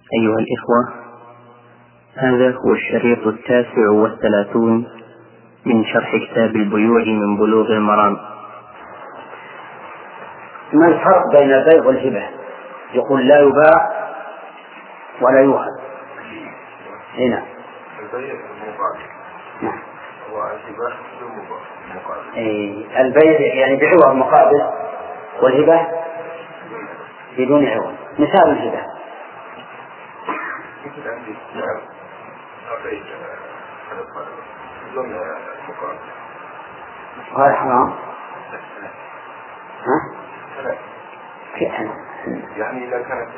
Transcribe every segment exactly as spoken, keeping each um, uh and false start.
أيها الإخوة، هذا هو الشريط التاسع والثلاثون من شرح كتاب البيوع من بلوغ المرام. ما الفرق بين البيع والهبة؟ يقول لا يباع ولا يوهب. هنا البيع مقابل. نعم. والهبة مقابل. إيه البيع يعني بعوض مقابل، والهبة بدون عوض. مثال الهبة مثل عندي أعطيك بدون مقابل. وهذا حرام. ها؟ يعني إذا كانت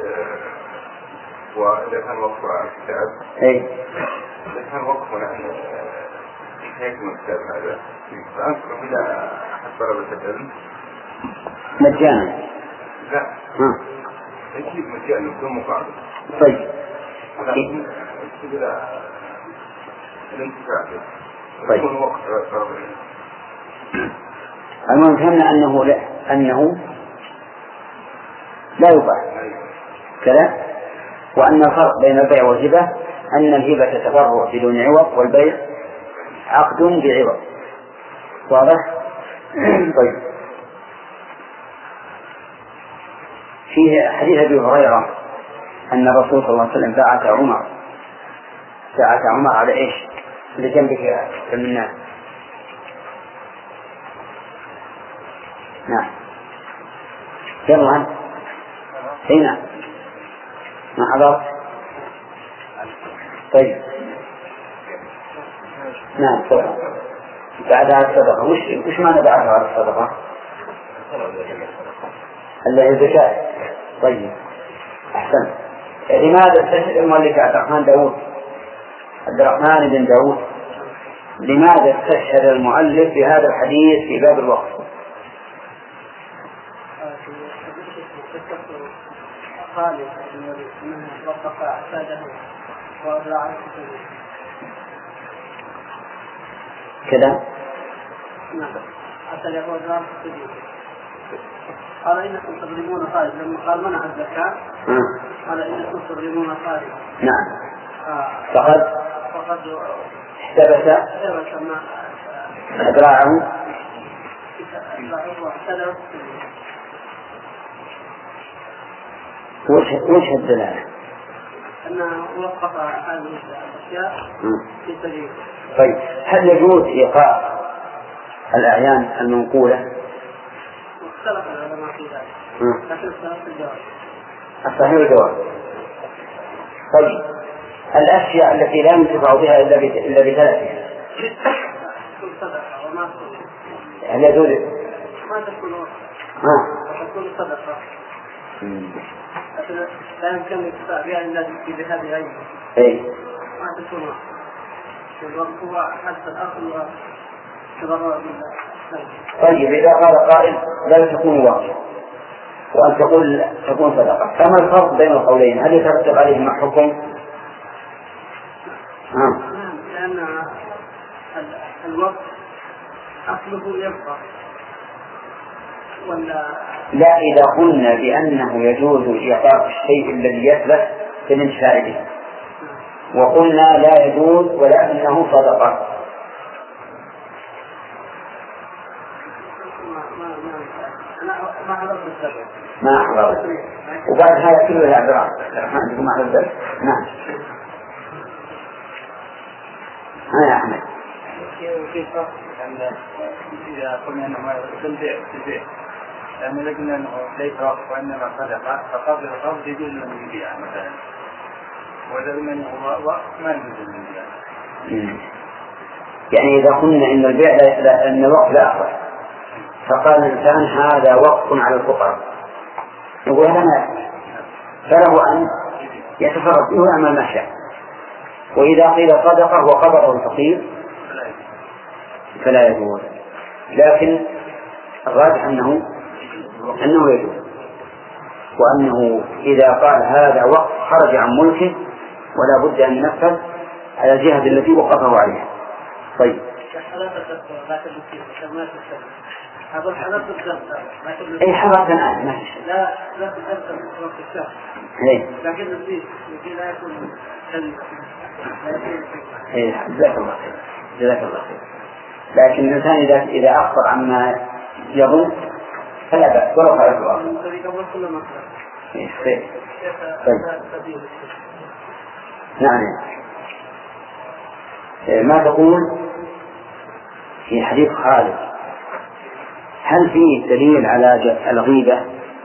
وإذا كان وقف كتاب أي إذا كان وقف عن يكمل الكتاب هذا فأنصر إلى أحد طلبة العلم مجانا. لا ها. يجيب مجانا بدون مقابل. طيب يجيب إلى الانتفاع طيب. يكون وقت طلبة العلم. المهم فهمنا أنه لا أنه لا يباع كذا، وأن الفرق بين البيع والهبة أن الهبة تتبرع بدون عوض والبيع عقد بعوض. واضح؟ طيب. فيه حديث أبي هريرة أن الرسول صلى الله عليه وسلم بعث عمر بعث عمر على إيش؟ لجنبك من الناس. نعم. يلا هنا ما حضرت. طيب نعم صدقة. بعدها الصدقة وش وش معنى بعدها الصدقة؟ اللي هي الزكاة. طيب أحسن. لماذا استشهد المؤلف عبد الرحمن داود عبد الرحمن بن داود لماذا استشهد المؤلف بهذا الحديث في باب الوقف؟ قال من وقف أعتاده وأبلع كذا. نعم أعتاده وأبلع قال إنكم تظلمون خالد لما قال منع الزكاة قال إنكم تظلمون خالد. نعم. آه. فقد فقد احتبس احتبس ما أدراعه واعتاده. وش وش الدلالة؟ أنه وقف هذه الأشياء في سبيل. طيب هل يجوز إيقاع الأعيان المنقولة؟ واختلف العلماء في ذلك لكن اختلف الجواب. الصحيح الجواب. طيب الأشياء التي لا ينتفع بها إلا إلا بثلاثة تكون صدقة وما تكون هل يجوز؟ ما تكون ها تكون صدقة. لا يمكن الاكتفاء بها إلا بهذه العين. أي. ما تكون والوقت هو حتى الأصل وتضرر بالله. طيب إذا قال قائل لا تكون واقع وأن تقول تكون صدقة، فما الفرق بين القولين؟ هل يترتب عليهما حكم؟ نعم. لأن الوقت أصله يبقى ولا لا إذا قلنا بأنه يجوز إيقاف الشيء الذي يثبت في الانتفاع به وقلنا لا يجوز ولكنه صدقة. ما حضرت السبب ما حضرت. وبعد هذا كله يا عبد الرحمن ما حضرت. نعم. ها يا أحمد. كيف أن إذا قلنا أنه البيع البيع يعني لكن أنه ليس وقف وإنما صدقة فقبل القبض يجوز أن يبيع مثلا وإذا قلنا أنه وقف ما يجوز أن يبيع. يعني إذا قلنا إن البيع لا أن الوقف لا أخذ فقال الإنسان هذا وقف على الفقراء يقول هذا ما فله أن يتصرف فيه ويعمل ما شاء. وإذا قيل صدقة وقبضه الفقير فلا يجوز. لكن الراجح أنه أنه يجوز وأنه إذا قال هذا وقف خرج عن ملكه ولا بد أن ينفذ على الجهة التي وقفه عليها. طيب هذا الحلف بالدرس. أي حرف الآن ما في. لا لا بالدرس في الشهر. إيه. لكن الزيت الزيت لا يكون كذب. إيه جزاك الله خير جزاك الله خير. لكن الإنسان إذا إذا أخبر عما يظن فلا بأس ولو خالف الأصل. إيه خير. طيب. نعم. ما تقول في حديث خالد؟ هل فيه دليل على الغيبة؟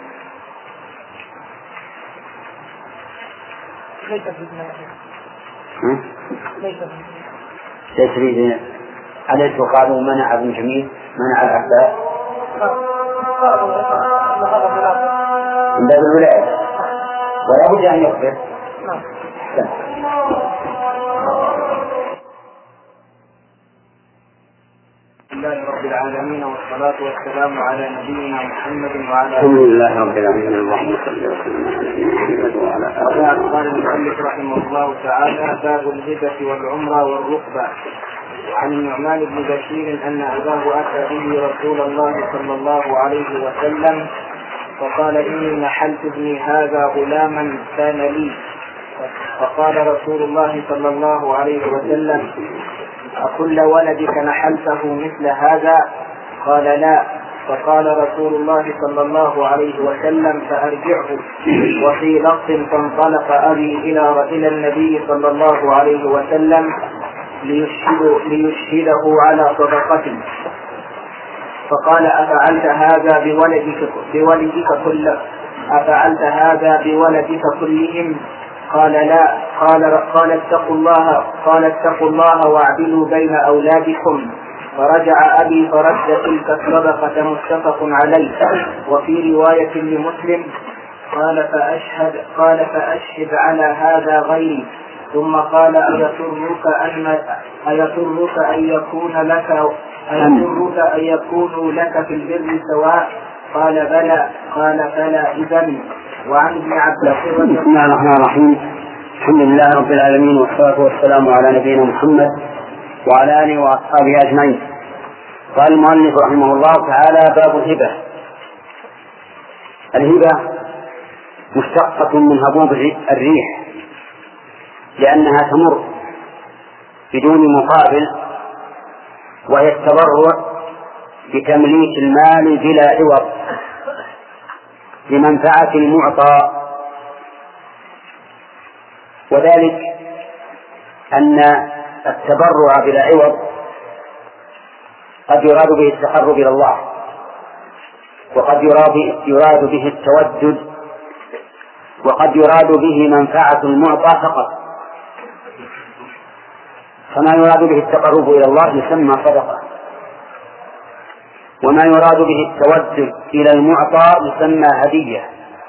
ليس فيه. أليس قالوا منع ابن جميل منع العباس من باب الولاية ولا بد أن يخبر. لله رب العالمين والصلاة والسلام على نبينا محمد وعلى الحمد لله رب العالمين اللهم صل وسلم على قال المؤلف رحمه الله تعالى: باب الهبة والعمرة والركبة. عن النعمان بن بشير أن أباه أتى به رسول الله صلى الله عليه وسلم فقال: إني نحلت ابني هذا غلاما كان لي. فقال رسول الله صلى الله عليه وسلم: أكل ولدك نحلته مثل هذا؟ قال: لا. فقال رسول الله صلى الله عليه وسلم: فأرجعه. وفي لفظ: فانطلق أبي إلى إلى النبي صلى الله عليه وسلم ليشهده, ليشهده على صدقته. فقال: أفعلت هذا بولدك بولدك كله أفعلت هذا بولدك كلهم؟ قال: لا. قال قال اتقوا الله قال اتقوا الله واعدلوا بين أولادكم. فرجع أبي فرد تلك الصدقة متفق عليه. وفي رواية لمسلم قال فأشهد قال فأشهد على هذا غيري. ثم قال: أيسرك أن أيسرك أن يكون لك أيسرك أن يكونوا لك في البر سواء؟ قال: بلى. قال: فلا إذن. وعن ابن عباس بسم الله الرحمن الرحيم. الحمد لله رب العالمين والصلاة والسلام على نبينا محمد وعلى آله وأصحابه أجمعين. قال المؤلف رحمه الله تعالى: باب الهبة. الهبة مشتقة من هبوب الريح لأنها تمر بدون مقابل، وهي التبرع بتمليك المال بلا عوض لمنفعة المعطى. وذلك أن التبرع بلا عوض قد يراد به التقرب إلى الله، وقد يراد به التودد، وقد يراد به منفعة المعطى فقط. فما يراد به التقرب إلى الله يسمى صدقة، وما يراد به التودد إلى المعطى يسمى هدية،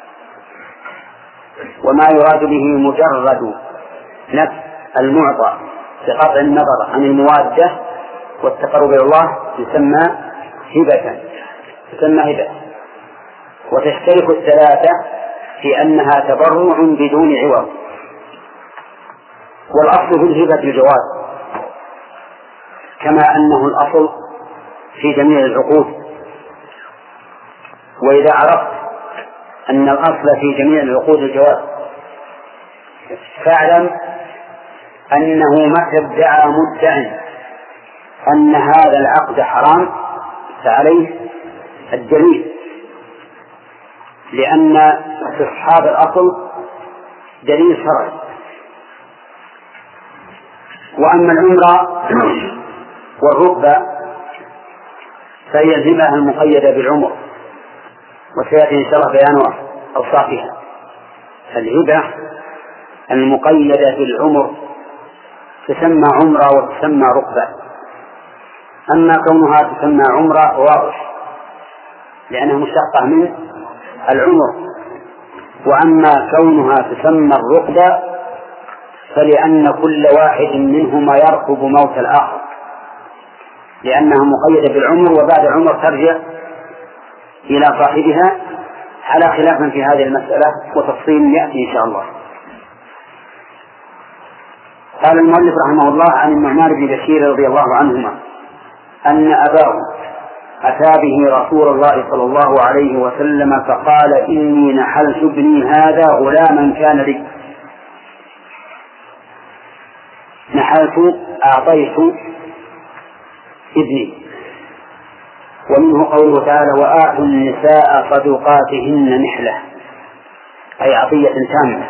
وما يراد به مجرد نفس المعطى بقطع النظر عن الموادة والتقرب إلى الله يسمى هبة يسمى هبة. وتشترك الثلاثة في أنها تبرع بدون عوض. والأصل في الهبة الجواز، كما أنه الأصل في جميع العقود. وإذا عرفت أن الأصل في جميع العقود الجواز فاعلم أنه متى ادعى مدع أن هذا العقد حرام فعليه الدليل، لأن استصحاب الأصل دليل شرعي. وأما العمرة والركبة فهي الهبة المقيدة بالعمر، وسيأتي إن شاء الله بيان أوصافها. الهبة المقيدة بالعمر تسمى عمرة وتسمى ركبة. أما كونها تسمى عمرة واضح لأنها مشتقة من العمر، وأما كونها تسمى الركبة فلأن كل واحد منهما يركب موت الآخر، لأنها مقيدة بالعمر، وبعد عمر ترجع إلى صاحبها على خلاف في هذه المسألة وتفصيل يأتي إن شاء الله. قال المؤلف رحمه الله عن النعمان بن بشير رضي الله عنهما أن أباه أتى به رسول الله صلى الله عليه وسلم فقال إني نحلت ابني هذا غلاما كان لي. نحلت أعطيت ابني. ومنه قوله تعالى وآتوا النساء صدقاتهن نحلة، أي عطية تامة.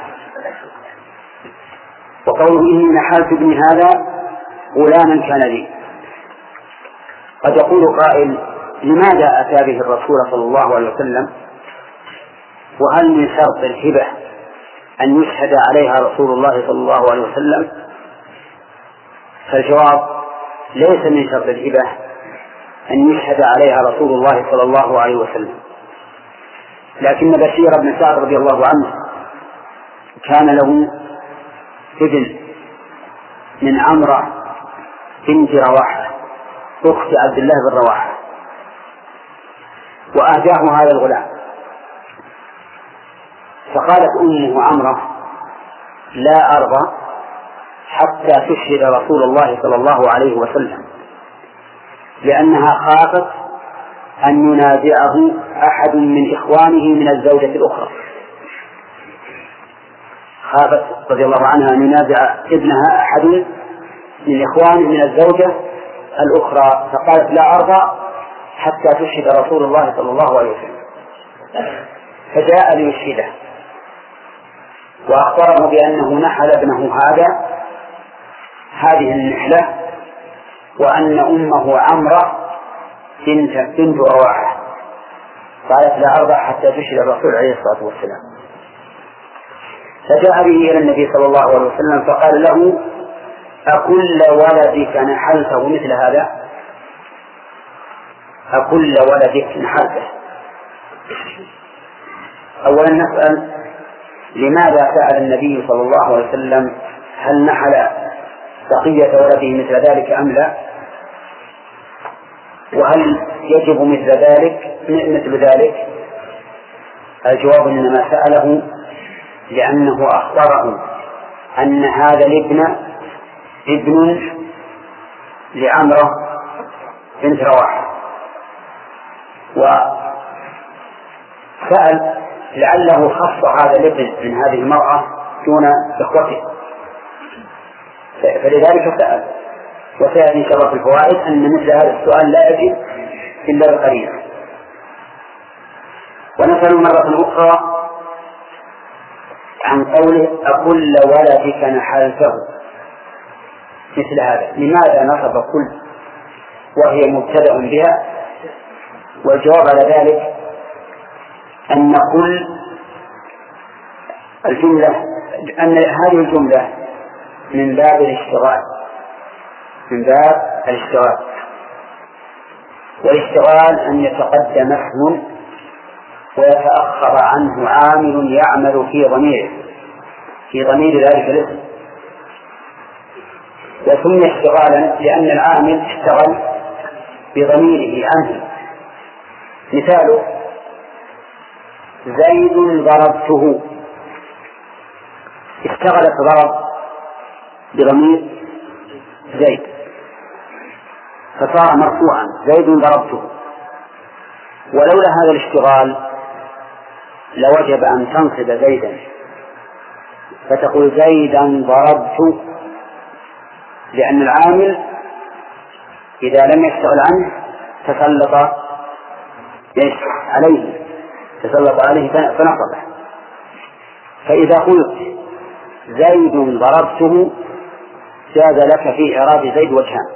وقوله إني نحلت ابني هذا غلاما كان لي. قد يقول قائل لماذا أتى به الرسول صلى الله عليه وسلم؟ وهل من شرط الهبة أن يشهد عليها رسول الله صلى الله عليه وسلم؟ فالجواب ليس من شرط الهبة أن يشهد عليها رسول الله صلى الله عليه وسلم، لكن بشير بن سعد رضي الله عنه كان له ابن من عمرة بنت رواحة أخت عبد الله بن رواحة، وأهداه هذا الغلام. فقالت أمه عمرة لا أرضى حتى تشهد رسول الله صلى الله عليه وسلم، لأنها خافت أن ينازعه أحد من إخوانه من الزوجة الأخرى. خافت رضي الله عنها أن ينازع ابنها أحد من إخوانه من الزوجة الأخرى، فقالت لا أرضى حتى تشهد رسول الله صلى الله عليه وسلم. فجاء ليشهده وأخبره بأنه نحل ابنه هذا هذه النحلة، وأن أمه عمرة بنت بنت رواحة. قالت لا أرضى حتى تشهد الرسول عليه الصلاة والسلام. فجاء به إلى النبي صلى الله عليه وسلم فقال له أكل ولدك نحلته مثل هذا؟ أكل ولدك نحلته؟ أولا نسأل لماذا سأل النبي صلى الله عليه وسلم هل نحل بقية ولده مثل ذلك أم لا؟ وهل يجب مثل ذلك مثل ذلك؟ الجواب إنما سأله لأنه أخبره أن هذا الابن ابن لعمرة بنت رواحة، وسأل لعله خص هذا الابن من هذه المرأة دون إخوته، فلذلك سأل. وسيأتي إن شاء الله في الفوائد أن مثل هذا السؤال لا يجب إلا بقرينة. ونسأل مرة أخرى عن قوله أكل ولدك نحلته مثل هذا، لماذا نصب كل وهي مبتدأ بها؟ والجواب على ذلك أن كل الجملة أن هذه الجملة من باب الاشتغال من باب الاشتغال والاشتغال أن يتقدم اسم ويتأخر عنه عامل يعمل في ضميره في ضمير ذلك الاسم. وسمي اشتغالا لأن العامل اشتغل بضميره عنه. مثاله زيد ضربته، اشتغل ضرب بضمير زيد فصار مرفوعا زيد ضربته. ولولا هذا الاشتغال لوجب أن تنصب زيدا فتقول زيدا ضربت، لأن العامل إذا لم يشتغل عنه تسلط عليه تسلط عليه فنصبه. فإذا قلت زيد ضربته جاز لك في إعراب زيد وجهان: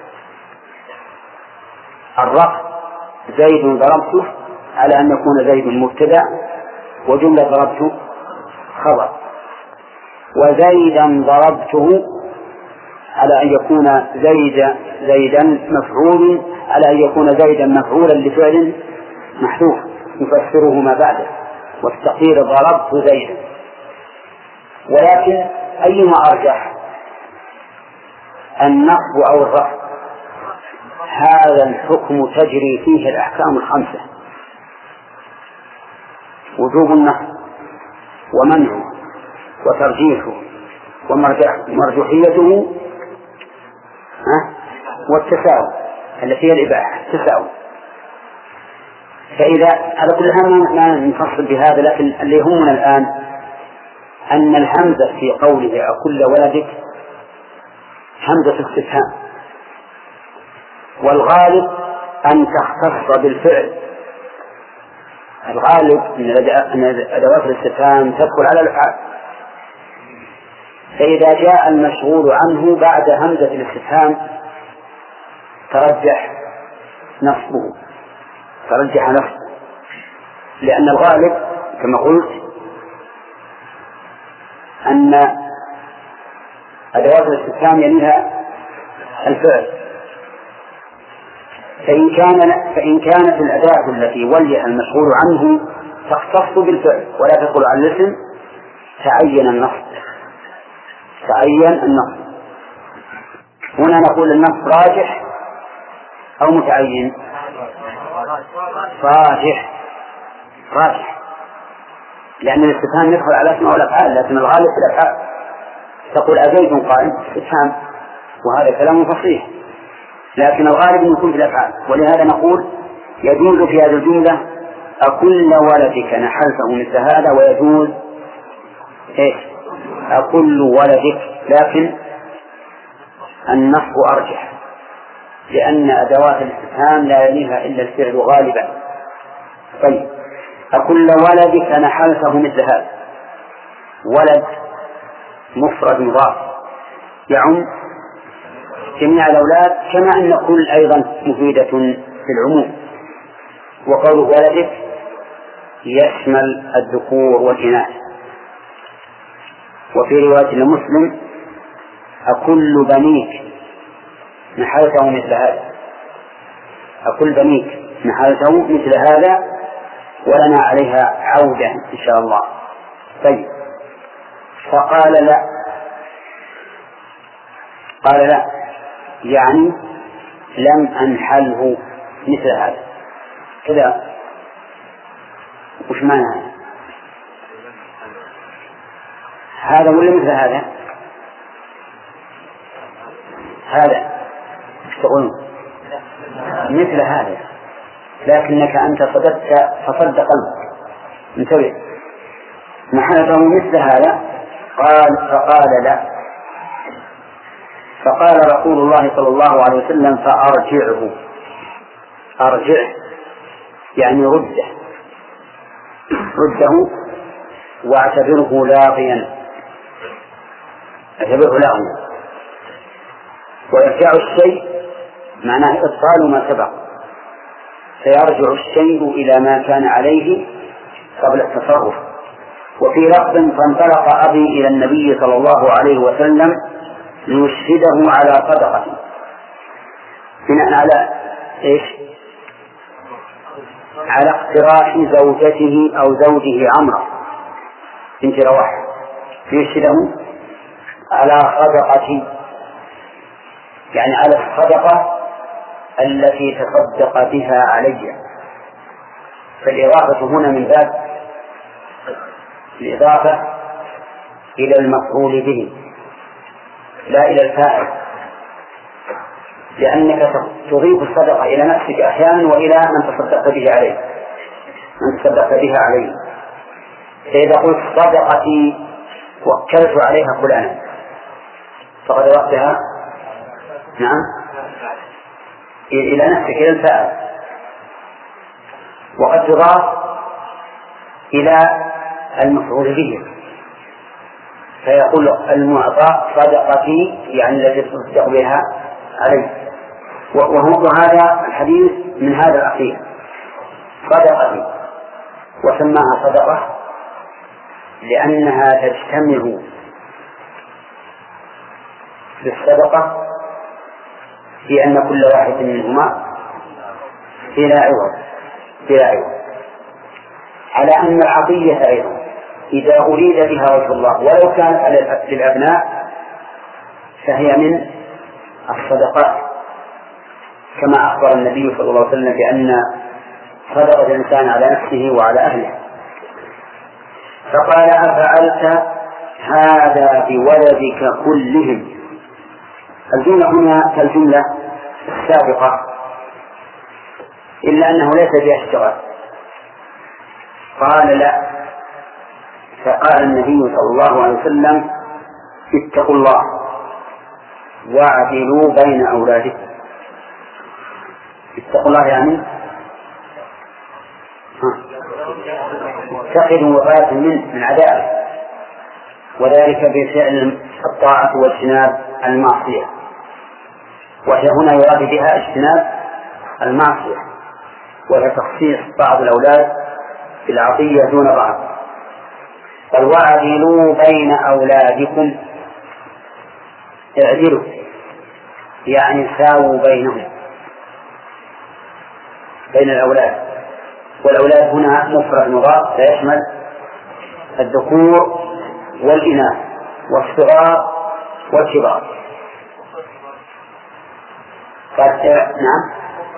الرفع زيد ضربته على أن يكون زيد مبتدأ وجملة ضربته خبر، وزيدا ضربته على أن يكون زيد زيدا مفعول على أن يكون زيدا مفعولا لفعل محذوف يفسره ما بعده، والتقدير ضربت زيدا. ولكن أيما أرجح النصب أو الرفع؟ هذا الحكم تجري فيه الأحكام الخمسة: وجوب النصب ومنعه وترجيحه ومرجوحيته والتساوي التي هي الإباحة. تساوي فإذا على كل حال ما نفصل بهذا، لكن اللي يهمنا الآن أن الهمزة في قوله أكل ولدك همزة استفهام، والغالب أن تختص بالفعل. الغالب أن أدوات الاستفهام تدخل على الأفعال، فإذا جاء المشغول عنه بعد همزة الاستفهام ترجح نصبه ترجح نصبه لأن الغالب كما قلت أن أدوات الاستفهام يليها الفعل، فإن كان فإن كانت الأداة التي وليها المشغول عنه تختص بالفعل ولا تدخل على الاسم تعين النصب تعين النصب هنا نقول النصب راجح أو متعين؟ راجح راجح لأن الاستفهام يدخل على اسمه والأفعال، لكن الغالب في الأفعال. تقول أزيد قائم استفهام وهذا كلام فصيح، لكن الغالب أن يكون في الأفعال، ولهذا نقول يجوز في هذه الجملة أكل ولدك نحلته مثل هذا، ويجوز إيش أكل ولدك، لكن النصب أرجح لأن أدوات الاستفهام لا يليها إلا الفعل غالبا. طيب أكل ولدك نحلته مثل هذا، ولد مفرد مضاف يعم جميع الأولاد، كما أن كل أيضا مفيدة في العموم، وقول ولدك يشمل الذكور والإناث. وفي رواية لمسلم أكل بنيك نحلته مثل هذا، أكل بنيك نحلته مثل هذا ولنا عليها عودة إن شاء الله. طيب فقال لا قال لا يعني لم أنحله مثل هذا كذا. وش معنى هذا؟ هذا ولا مثل هذا؟ هذا تقول مثل هذا، لكنك أنت صدقت فصد قلبك انتبه. نحلته مثل هذا قال فقال لا، فقال رسول الله صلى الله عليه وسلم فأرجعه أرجعه يعني رده رده واعتبره لاغيا اعتبره لاغيا. ويرجع الشيء معناه إبطال ما سبق، فيرجع الشيء إلى ما كان عليه قبل التصرف. وفي لفظ فانطلق أبي إلى النبي صلى الله عليه وسلم ليشهده على صدقة، بناء على إيش؟ على اقتراح زوجته أو زوجه عمرو بنت رواحة، ليشهده على صدقة يعني على الصدقة التي تصدق بها علي. فالإضافة هنا من باب الإضافة إلى المفعول به لا إلى الفاعل، لأنك تضيف الصدقة إلى نفسك أحيانا وإلى من تصدقت به عليه من تصدقت بها عليه. فإذا قلت صدقتي وكلت عليها فلانا فقد وقتها نعم إلى نفسك إلى الفاعل، وقد تضاف إلى المفعول به، فيقول المعطى صدقتي يعني الذي تصدق بها عليه. وهو هذا الحديث من هذا الأخير صدقتي، وسماها صدقة لأنها تجتمع بالصدقة في أن كل واحد منهما بلا عوض بلا عوض على أن العطية أيضا إذا أريد بها وجه الله ولو كانت للأبناء فهي من الصدقات، كما أخبر النبي صلى الله عليه وسلم بأن صدقة الإنسان على نفسه وعلى أهله. فقال أفعلت هذا بولدك كلهم. الجملة هنا كالجملة السابقة إلا أنه ليس فيها اشتراك، قال لا. فقال النبي صلى الله عليه وسلم اتقوا الله واعدلوا بين أولادكم. اتقوا الله يعني اتخذوا وفاة من من عدائه، وذلك بفعل الطاعة واجتناب المعصية، وهي هنا يراد بها اجتناب المعصية، وهي تخصيص بعض الأولاد بالعطية دون بعض. قال واعدلوا بين أولادكم، اعدلوا يعني ساووا بينهم، بين الأولاد. والأولاد هنا مفرد مضاف فيشمل الذكور والإناث والصغار والكبار. نعم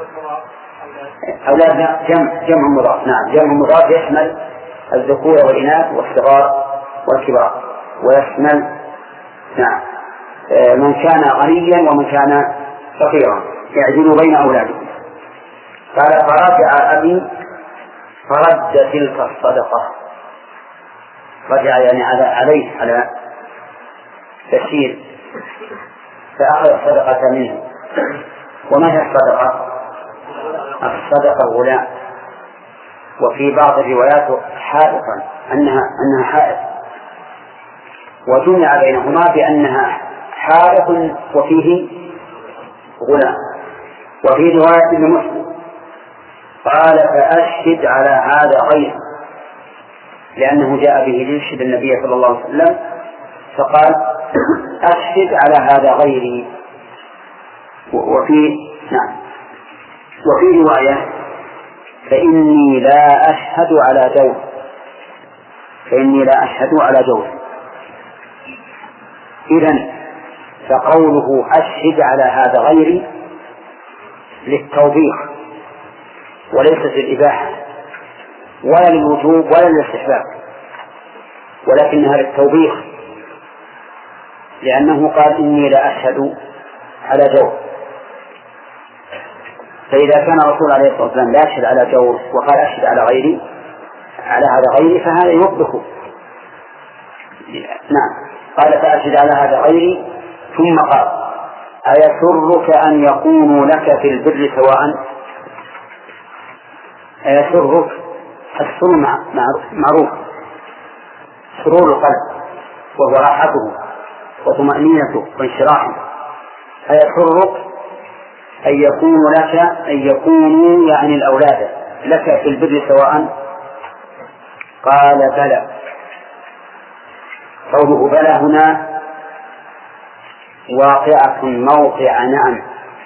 أولاد جمع جمع مضاف. نعم جمع مضاف يشمل الذكور والإناث والصغار والكبار، ويشمل نعم من كان غنيا ومن كان فقيرا. يعدلوا بين أولادكم. قال فرجع أبي فرد تلك الصدقة. رجع يعني على عليه على تشير، فأخذ الصدقة منه. وما هي الصدقة؟ الصدقة غلام، وفي بعض الروايات حائطا أنها أنها حائط، وجمع بينهما بأنها حائط وفيه غلام. وفي رواية لمسلم قال فأشهد على هذا غيره، لأنه جاء به ليشهد النبي صلى الله عليه وسلم، فقال أشهد على هذا غيري. وفي نعم وفي رواية فإني لا أشهد على جور، فإني لا أشهد على جور. إذن فقوله أشهد على هذا غيري للتوبيخ وليس للإباحة ولا للوجوب ولا للاستحباب، ولكنها للتوبيخ، لأنه قال إني لا أشهد على جور. فإذا كان الرسول عليه الصلاة والسلام لا يشهد على جور وقال أشهد على غيري على هذا غيري فهذا يوبخه. نعم قال فأشهد على هذا غيري. ثم قال أيسرك أن يكونوا لك في البر سواء؟ أيسرك، السر معروف، سرور القلب وهو راحته وطمأنينته وانشراحه. أيسرك أن يكونوا لك، أن يكونوا يعني الأولاد لك في البر سواء؟ قال بلى. قوله بلى هنا واقعة موقع نعم،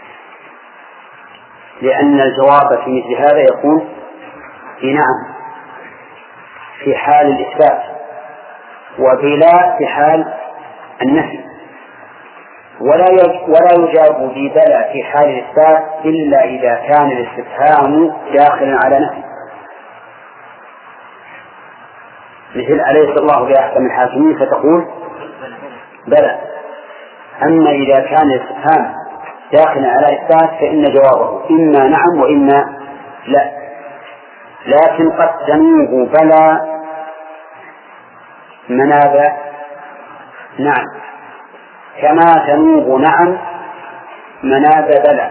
لأن الجواب في مثل هذا يكون بنعم في حال الإثبات، وبلا في حال النفي، ولا ولا يجاب ببلى في حال الإثبات إلا إذا كان الاستفهام داخلا على نفي، مثل أليس الله بأحكم الحاكمين فتقول بلى. أما إذا كان الاستفهام داخلا على إثبات فإن جوابه إما نعم وإما لا. لكن قد تنوب بلى مناب نعم، كما تنوب نعم مناب بلى.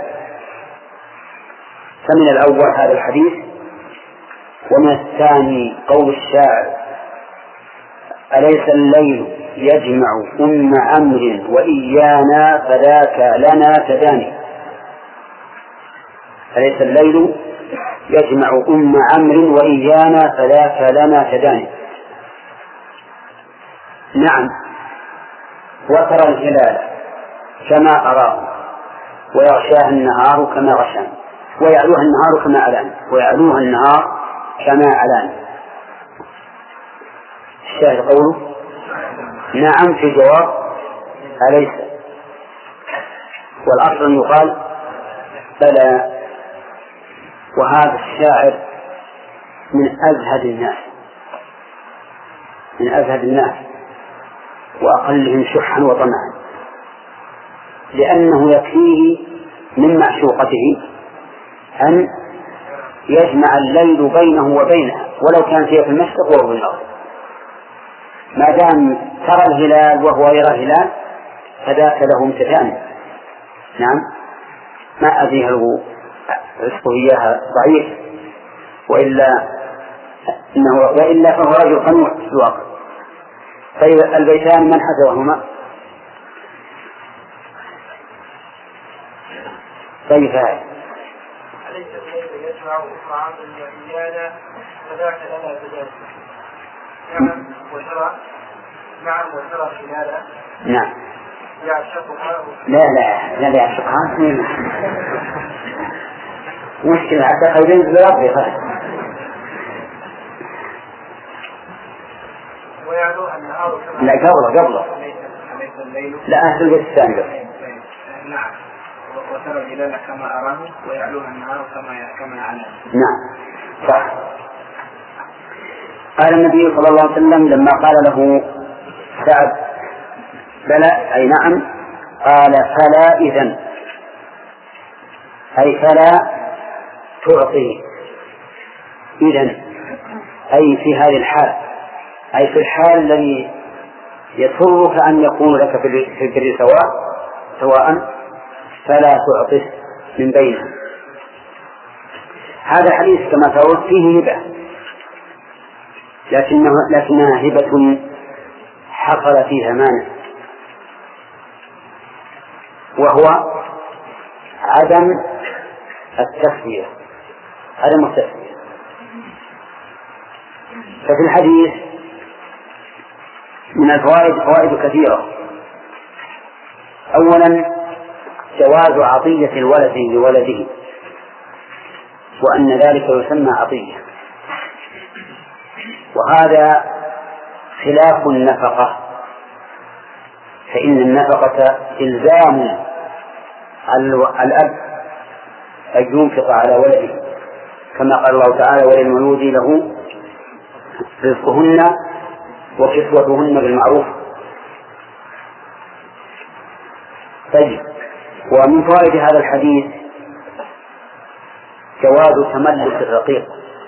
فمن الأول هذا الحديث، ومن الثاني قول الشاعر أليس الليل يجمع أم عمرو وإيانا فذاك لنا تداني. أليس الليل يجمع أم عمرو وإيانا فذاك لنا تداني. نعم وترى الهلال كما أراه ويغشاه النهار كما غشان ويعلوها النهار كما علان ويعلوها النهار كما علان. الشاهد قوله نعم في جواب أليس، والأصل أن يقال بلى. وهذا الشاعر من أزهد الناس، من أزهد الناس وأقلهم شحا وطمعا، لأنه يكفيه من معشوقته أن يجمع الليل بينه وبينها ولو كان فيه في المشرق وهو في المغرب، ما دام ترى الهلال وهو يرى الهلال فذاك له امتثال. نعم، ما أدري هل هو رزقه إياها ضعيف وإلا إنه وإلا فهو رجل قنوع في الواقع. طيب البيتان من حسبهما؟ طيب هذا أليس الذي يجمع طعام الإيادة فذاك لنا بذلك؟ نعم وشرع نعم وشرع خلاله. نعم. يعشقها لا لا لا يعشقها مشكلة عشقها ينزل بربي. ويعلو النهار كما لا قبله قبله أليس الليل؟ لا أهل البيت الثاني. نعم وترى الهلال كما أراه ويعلو النهار كما كما يعلم. نعم صح. قال النبي صلى الله عليه وسلم لما قال له سعد بلى أي نعم، قال فلا إذن، أي فلا تعطي إذن، أي في هذه الحال، أي في الحال الذي يسرك أن يكون لك في البر سواء سواء فلا تعطه من بينهم. هذا الحديث كما تقول فيه هبة، لكنه لكنها هبة حصل فيها مانع، وهو عدم التسوية، عدم التسوية. ففي الحديث من الفوائد فوائد كثيرة. أولا جواز عطية الولد لولده، وأن ذلك يسمى عطية، وهذا خلاف النفقة، فإن النفقة إلزام الأب أن ينفق على ولده، كما قال الله تعالى وللمولود له رزقهن وكسوتهن بالمعروف. طيب، ومن فوائد هذا الحديث جواز تملك الرقيق،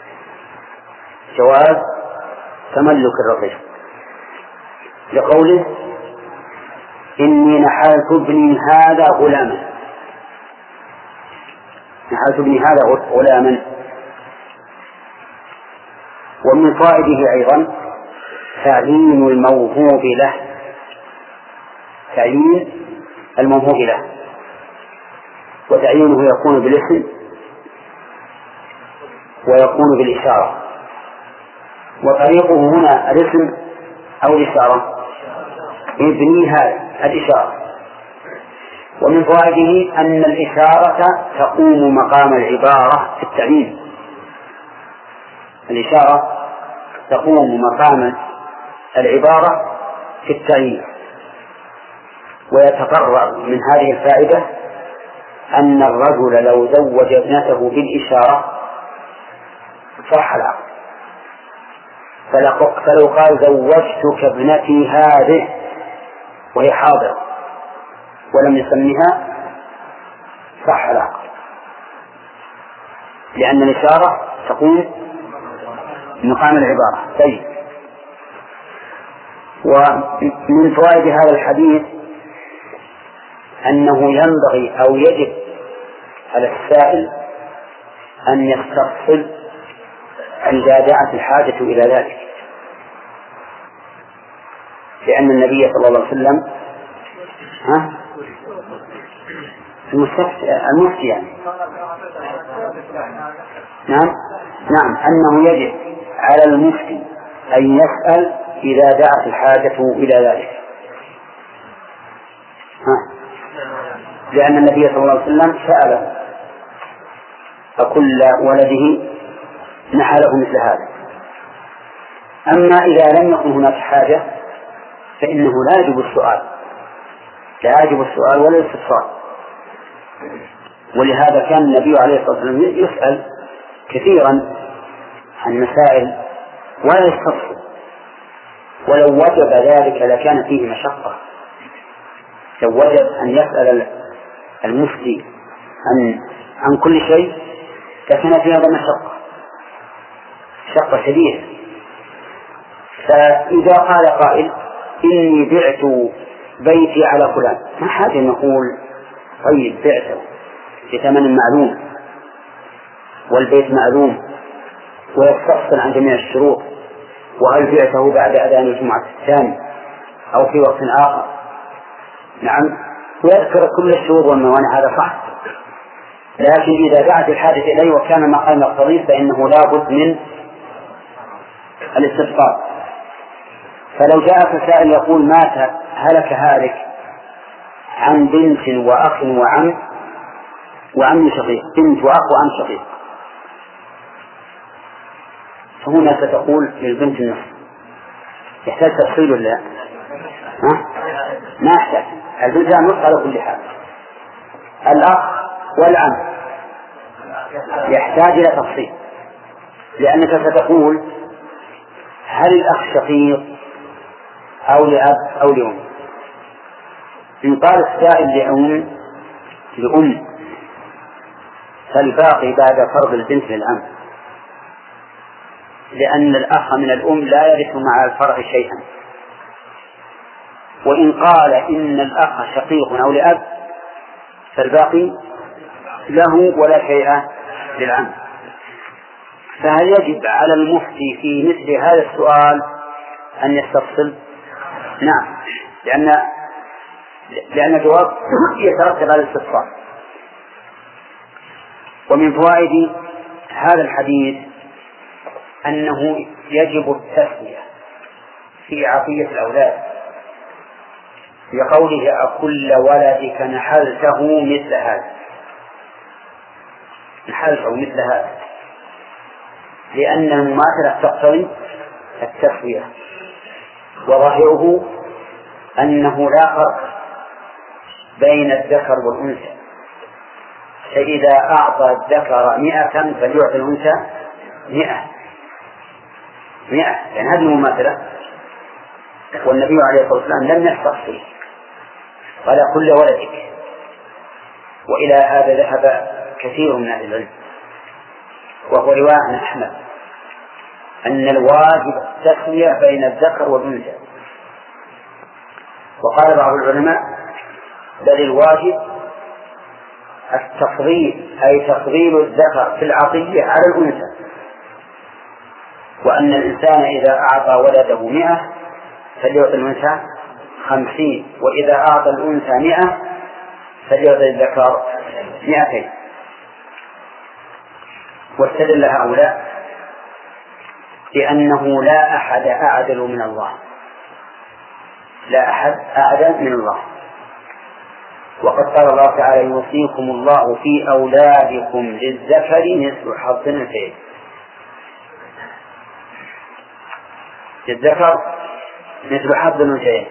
جواز تملك الرقيق، لقوله إني نحلت ابني هذا غلاما، نحلت ابني هذا غلاما. ومن فوائده أيضا تعيين الموهوب له، تعيين الموهوب له، وتعيينه يكون بالاسم ويكون بالإشارة، وطريقه هنا الاسم أو الإشارة، ابني هذا الإشارة. ومن فوائده أن الإشارة تقوم مقام العبارة في التعيين، الإشارة تقوم مقام العبارة في التعيين. ويتقرر من هذه الفائدة أن الرجل لو زوج ابنته بالإشارة صح العقد، فلو قال زوجتك ابنتي هذه وهي حاضر ولم يسميها صح العقد، لأن الإشارة تقوم مقام العبارة. طيب، ومن فوائد هذا الحديث أنه ينبغي أو يجب على السائل أن يستفصل إذا دعت الحاجة إلى ذلك، لأن النبي صلى الله عليه وسلم ها المفتي يعني نعم نعم أنه يجب على المفتي أن يسأل إذا دعت الحاجة إلى ذلك، ها لأن النبي صلى الله عليه وسلم سأل فكل ولده نحله مثل هذا. أما إذا لم يكن هناك حاجة فإنه لا يجب السؤال، لا يجب السؤال ولا الاستفسار. ولهذا كان النبي عليه الصلاة والسلام يسأل كثيرا عن مسائل ولا يستفسر، ولو وجب ذلك لكان فيه مشقة. لو وجب أن يسأل المفتي عن عن كل شيء لكان في هذا مشقة، شقة شديدة. فإذا قال قائل إني بعت بيتي على فلان، ما حاجة نقول طيب بعته بثمن معلوم والبيت معلوم ويستفصل عن جميع الشروط، وهل بعته بعد أذان الجمعة الثاني أو في وقت آخر، نعم، ويذكر كل الشروط والموانع، هذا صح. لكن إذا دعت الحاجة إليه وكان المقام يقتضيه فإنه لا بد من الاستفصال. فلو جاءك سائل يقول مات هلك هالك عن بنت وأخ وعم وعم شقيق، بنت وأخ وعم شقيق، فهنا ستقول للبنت النصف. يحتاج تفصيل ولا لا؟ ها؟ ما يحتاج، البنت النصف على كل حال. الأخ والعم يحتاج إلى تفصيل، لأنك ستقول هل الأخ شقيق أو لأب أو لأم؟ إن قال السائل لأم لأم فالباقي بعد فرض البنت للعم، لأن الأخ من الأم لا يرث مع الفرع شيئا. وإن قال إن الأخ شقيق أو لأب فالباقي له ولا شيء للعم. فهل يجب على المفتي في مثل هذا السؤال أن يستفصل؟ نعم، لأن لأن الجواب يترتب على الاستفصال. ومن فوائد هذا الحديث أنه يجب التسوية في عطية الأولاد، لقوله أكل ولدك نحلته مثل هذا، نحلته مثل هذا، لأن المماثلة تقتضي التسوية. وظاهره أنه لا فرق بين الذكر والأنثى، فإذا أعطى الذكر مئة فليعطي الأنثى مئة مئة، يعني هذه المماثلة. والنبي عليه الصلاة والسلام لم يستفصل، قال كل ولدك. وإلى هذا ذهب كثير من أهل العلم، وهو رواية عن أحمد أن الواجب التسوية بين الذكر والأنثى. وقال بعض العلماء بل الواجب التفضيل، أي تفضيل الذكر في العطية على الأنثى، وأن الإنسان إذا أعطى ولده مئة فليعطي الأنثى خمسين، وإذا أعطى الأنثى مئة فليعطي الذكر مئتين. واستدل هؤلاء بأنه لا أحد أعدل من الله، لا أحد أعدل من الله. وقد قال الله تعالى يوصيكم الله في أولادكم للذكر مثل حظ الأنثيين، للذكر مثل حظ الأنثيين.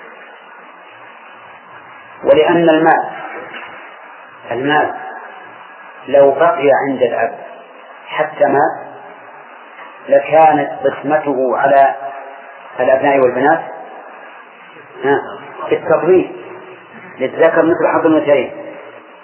ولأن المال المال لو بقي عند الأب حتى مات لكانت قسمته على الأبناء والبنات بالتفضيل، للذكر مثل حظ الأنثيين.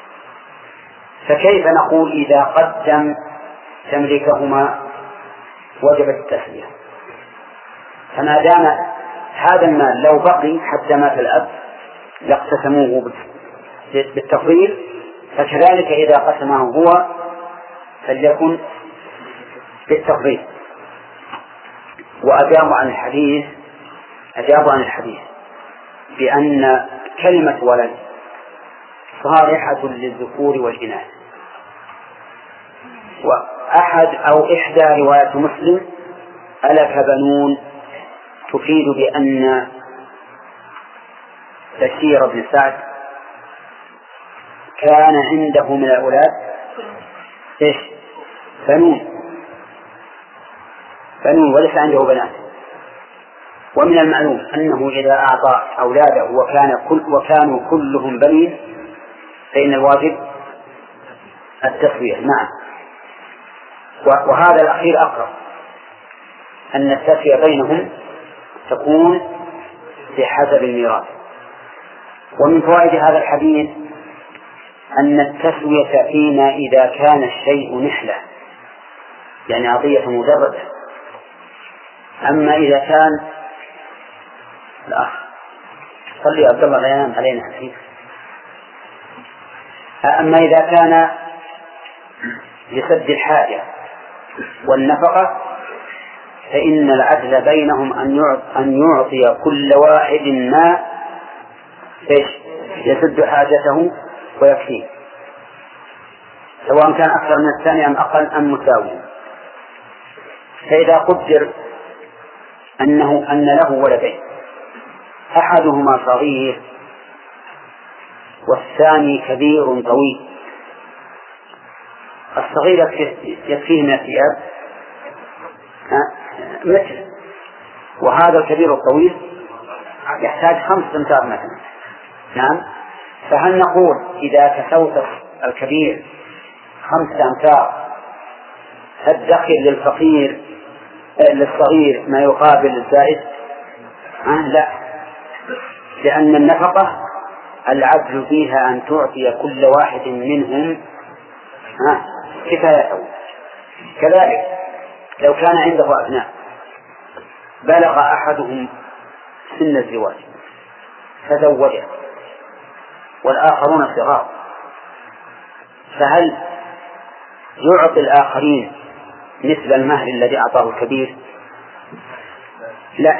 فكيف نقول إذا قدم تملكهما وجبت التسوية؟ فما دام هذا المال لو بقي حتى مات الأب لاقتسموه بالتفضيل، فكذلك إذا قسمه هو فليكن بالتفضيل. وأجابوا عن الحديث أجابوا عن الحديث بأن كلمة ولد صالحة للذكور والإناث. وأحد أو إحدى رواية مسلم ألك بنون تفيد بأن بشير بن سعد كان عنده من الأولاد إيش؟ بنون بنون وليس عنده بنات. ومن المعلوم أنه إذا أعطى أولاده وكان كل وكانوا كلهم بنين فإن الواجب التسوية. نعم، وهذا الأخير أقرب، أن التسوية بينهم تكون بحسب الميراث. ومن فوائد هذا الحديث أن التسوية فيما إذا كان الشيء نحلة، يعني عطية مجردة أما إذا كان الأخ صلي عبد الله لا ينام علينا حسين. أما إذا كان لسد الحاجة والنفقة فإن العدل بينهم أن يعطي كل واحد ما يسد حاجته ويكفيه، سواء كان أكثر من الثاني أم أقل أم مساوي. فإذا قدر أنه أن له ولدين أحدهما صغير والثاني كبير طويل، الصغير يكفيه من الثياب متر، وهذا الكبير الطويل يحتاج خمس أمتار مثلا. نعم، فهل نقول إذا كسوت الكبير خمسة أمتار فالدخل للفقير للصغير ما يقابل الزائد؟ آه لا، لأن النفقة العدل فيها أن تعطي كل واحد منهم آه كفايته. كذلك لو كان عنده أبناء بلغ أحدهم سن الزواج فزوجه والآخرون صغار، فهل يعطي الآخرين مثل المهر الذي أعطاه الكبير؟ لا،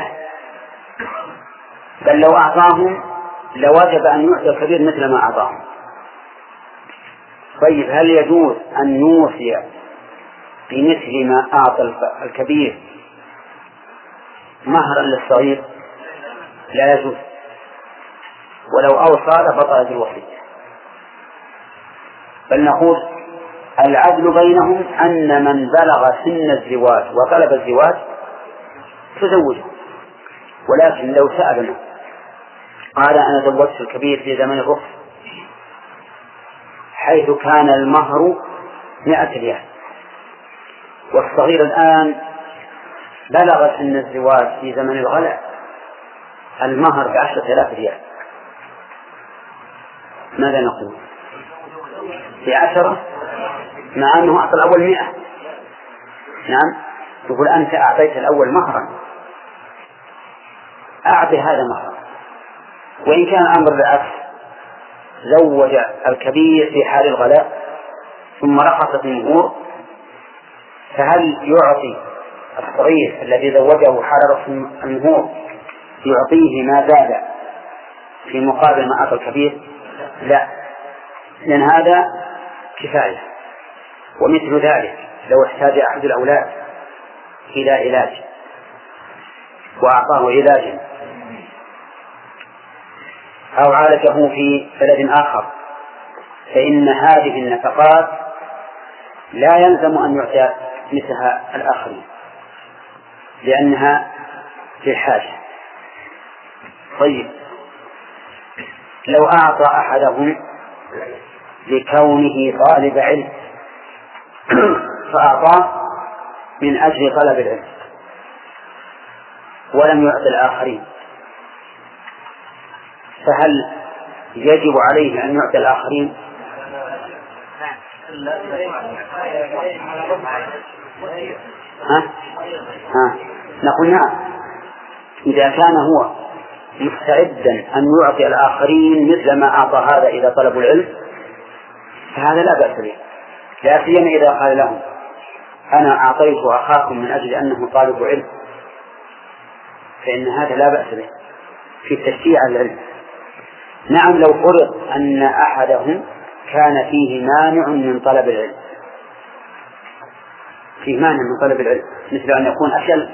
بل لو أعطاهم لوجب أن يعطي الكبير مثل ما أعطاهم. طيب هل يجوز أن يوصي بمثل ما أعطى الكبير مهرا للصغير؟ لا يجوز، ولو أوصى لبطلت الوصية. بل نقول العدل بينهم أن من بلغ سن الزواج وطلب الزواج تزوجه، ولكن لو سألنا قال أنا زوجت الكبير في زمن الرخص حيث كان المهر مئة ريال، والصغير الآن بلغ سن الزواج في زمن الغلاء المهر بعشرة آلاف ريال، ماذا نقول؟ بعشرة مع أنه أعطى الأول مئة. نعم، يقول أنت أعطيت الأول مهرا، أعطي هذا مهرا. وإن كان الأمر بالعكس زوج الكبير في حال الغلاء ثم رخصت المهور، فهل يعطي الصغير الذي زوجه حال رخص المهور يعطيه ما زاد في مقابل ما أعطى الكبير؟ لا، لأن هذا كفاية. ومثل ذلك لو احتاج أحد الأولاد إلى علاج وأعطاه علاجا أو عالجه في بلد آخر فإن هذه النفقات لا يلزم أن يعطى مثلها الآخرين لأنها في حاجة. طيب لو أعطى أحدهم لكونه طالب علم فأعطاه من أجل طلب العلم ولم يعطي الآخرين، فهل يجب عليه أن يعطي الآخرين؟ ها؟ ها؟ نقول نعم، إذا كان هو مستعدا أن يعطي الآخرين مثل ما أعطى هذا إذا طلبوا العلم فهذا لا بأس به، لا سيما إذا قال لهم أنا أعطيت أخاكم من أجل أنه طالب علم، فإن هذا لا بأس به في تشجيع العلم. نعم، لو فرض أن أحدهم كان فيه مانع من طلب العلم، فيه مانع من طلب العلم مثل أن يكون أشل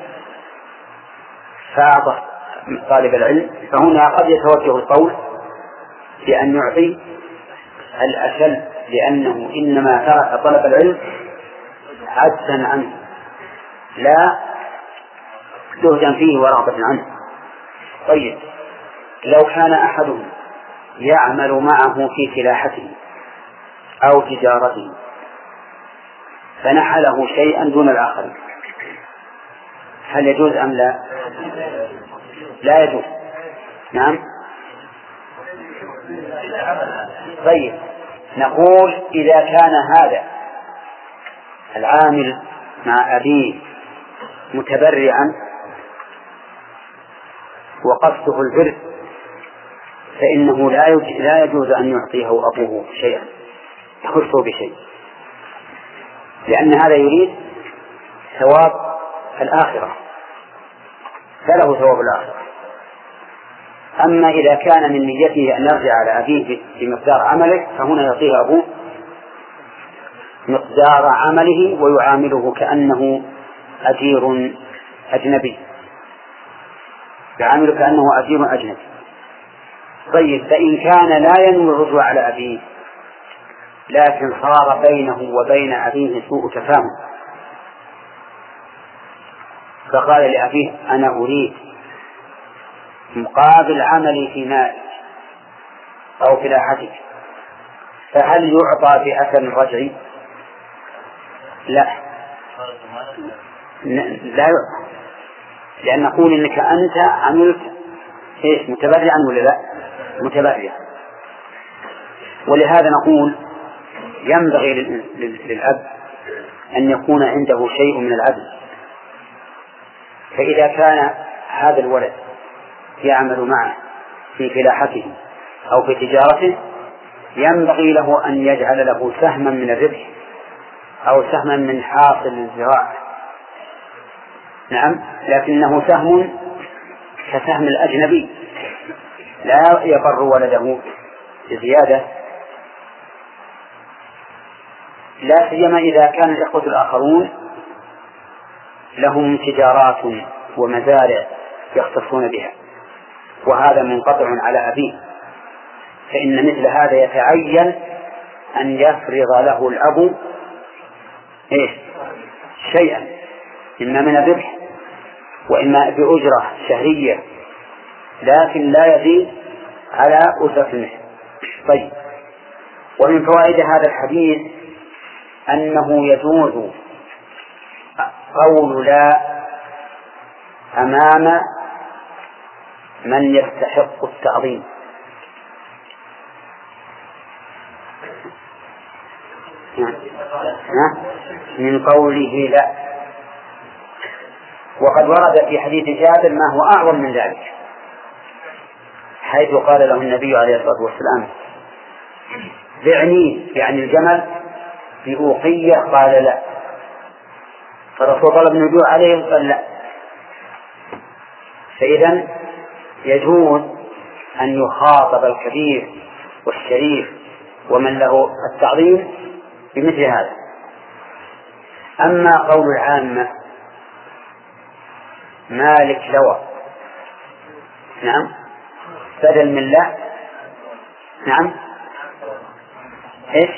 فأعطى طالب العلم، فهنا قد يتوجه القول بأن يعطي الأشل لأنه إنما ترك طلب العلم عجزا عنه لا زهدا فيه ورغبة عنه. طيب لو كان أحدهم يعمل معه في فلاحته أو تجارته فنحله شيئا دون الآخرين، هل يجوز أم لا؟ لا يجوز. نعم. طيب نقول إذا كان هذا العامل مع أبيه متبرعا وقصده البر فإنه لا يجوز أن يعطيه أبوه شيئا يخصه بشيء، لأن هذا يريد ثواب الآخرة فله ثواب الآخرة. أما إذا كان من نيته أن يرجع على أبيه بمقدار عمله فهنا يعطيه أبوه مقدار عمله ويعامله كأنه أجير أجنبي، يعامله كأنه أجير أجنبي. طيب فإن كان لا ينوي الرجوع على أبيه لكن صار بينه وبين أبيه سوء تفاهم، فقال لأبيه أنا أريد مقابل عملي في مالك أو فلاحتك، فهل يعطى بأثر رجعي؟ لا لا يعطى، لأن نقول إنك أنت عملت إيش متبرعا ولا لا؟ متبرعا. ولهذا نقول ينبغي للأب أن يكون عنده شيء من العدل، فإذا كان هذا الولد يعمل معه في فلاحته أو في تجارته ينبغي له أن يجعل له سهما من الربح أو سهما من حاصل الزراعة، نعم، لكنه سهم كسهم الأجنبي لا يضر ولده بزيادة، لا سيما إذا كان الإخوة الآخرون لهم تجارات ومزارع يختصون بها وهذا منقطع على أبيه، فإن مثل هذا يتعين أن يفرض له الأب إيش شيئا إما من الربح وإما بأجرة شهرية لكن لا يزيد على أجرة المهر. طيب، ومن فوائد هذا الحديث أنه يجوز قول لا أمام من يستحق التعظيم، من قوله لا، وقد ورد في حديث جابر ما هو أعظم من ذلك حيث قال له النبي عليه الصلاة والسلام بعني يعني الجمل بأوقية قال لا، فالرسول طلب النبي عليه قال لا. فإذا يجوز أن يخاطب الكبير والشريف ومن له التعظيم بمثل هذا. أما قول العامة مالك لوى، نعم، بدل من لا، نعم، إيش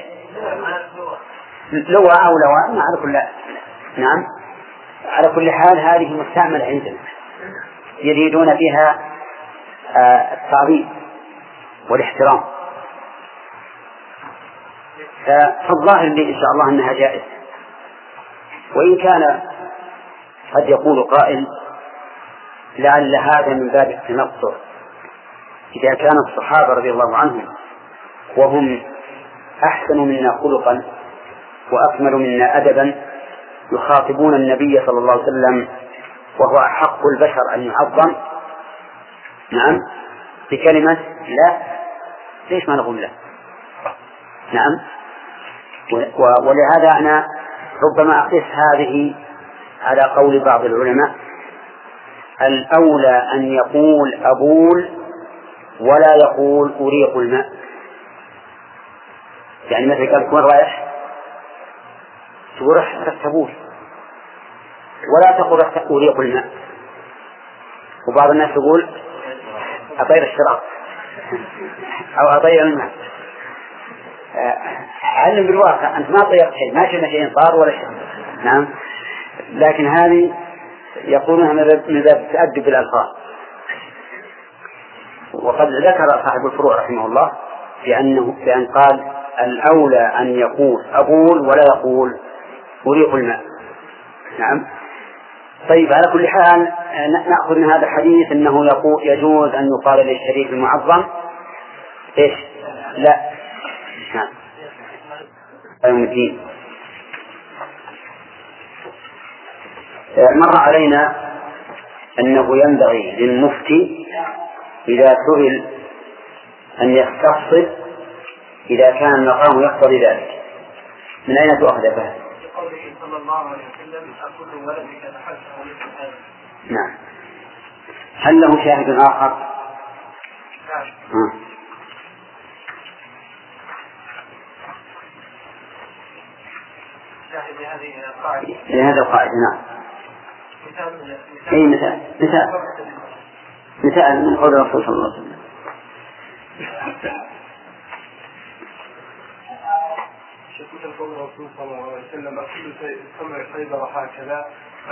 لوى أو لوى على كل، نعم، على كل حال هذه مستعملة عندنا يريدون بها التعظيم والاحترام، فالظاهر لي إن شاء الله أنها جائزة. وإن كان قد يقول قائل لعل هذا من باب التنطع، إذا كان الصحابة رضي الله عنهم وهم أحسن منا خلقا وأكمل منا أدبا يخاطبون النبي صلى الله عليه وسلم وهو أحق البشر أن يعظم، نعم، بكلمة لا، ليش ما نقول لا؟ نعم. ولهذا أنا ربما أقيس هذه على قول بعض العلماء الأولى أن يقول أبول ولا يقول أريق الماء، يعني مثل قال كون رايح تقول رح تبول ولا تقول رح أريق الماء، وبعض الناس يقول أطير الشراب أو أطير الماء. علم بالواقع أنت ما طيرت شيء، ما شئنا شيء صار ولا شيء، نعم، لكن هذه يقولونها من باب التأدب بالألفاظ. وقد ذكر صاحب الفروع رحمه الله بأنه بأن قال الأولى أن يقول أبول ولا يقول أريق الماء، نعم. طيب، على كل حال نأخذ من هذا الحديث أنه يقول يجوز أن يقال للشريك المعظم إيش لا، نعم. يوم الدين مر علينا أنه ينبغي للمفتي إذا سئل أن يستفصل إذا كان المقام يقتضي ذلك من أين تؤخذ فهذا؟ قوله صلى الله عليه وسلم أكل ولدك تحسه مثل هذا. نعم. هل له شاهد آخر؟ نعم. شاهد لهذه القاعدة. لهذا القاعدة نعم. مثال أي مثال مثال مثال من قول الرسول صلى الله عليه وسلم. شكوت قول الرسول صلى الله عليه وسلم أكل ثمر خيبر هكذا.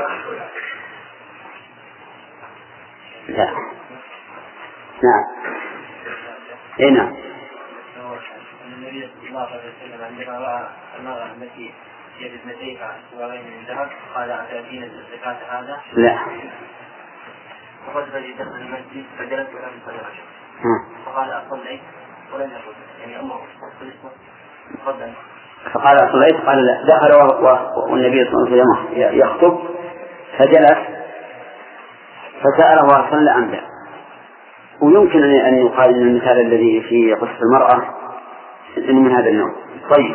لا. نعم. إيه نعم. النبي صلى الله عليه وسلم عندما رأى المرأة التي يد ابنتيها سوارين من ذهب قال أتأتين الزكاة هذا؟ لا. فقد الذي دخل المسجد فجلس ولم يصلي. فقال أصليت ولم يقل يعني الله تفضل. فقال أصليت قال لا. دخل والنبي صلى الله عليه وسلم يخطب فجلس فسأله أصلى أم لا. ويمكن أن يقال أن المثال الذي في قصة المرأة من هذا النوع. طيب،